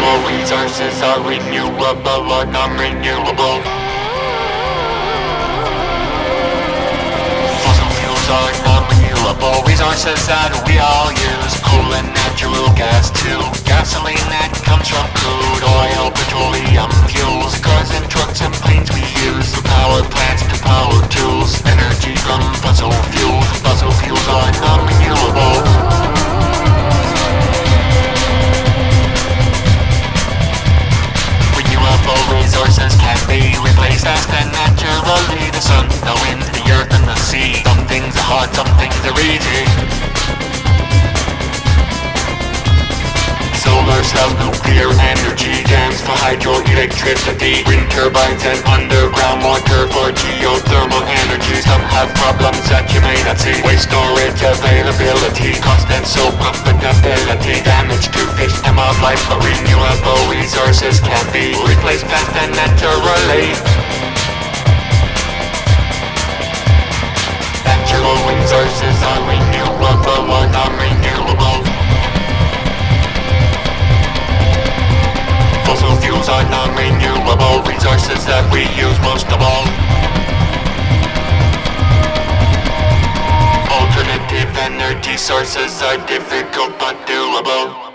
Natural resources are renewable or non-renewable. Fossil fuels are non-renewable resources that we all use. Coal and natural gas too. Gasoline that comes from crude oil, petroleum fuels. Cars and trucks and planes we use. From power plants to power tools. Energy from fossil fuels. Fossil fuels are non-renewable. Resources can be replaced fast and naturally. The sun, the wind, the earth and the sea. Some things are hard, some things are easy. Solar cells, nuclear energy, dams for hydroelectricity, wind turbines and underground water for geothermal energy. Some have problems that you may not see. Waste storage availability, cost and so profitability. Damage to fish and wildlife, but renewable resources can be replaced fast and naturally. Natural resources are renewable or non-renewable. Fossil fuels are non-renewable resources that we use most of all. Alternative energy sources are difficult but doable.